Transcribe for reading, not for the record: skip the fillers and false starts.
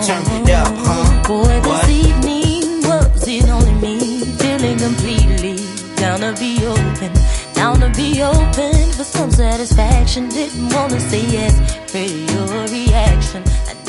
Turn it up, huh? Boy, this evening was it only me feeling completely down to be open for some satisfaction. Didn't wanna say yes, pretty your reaction.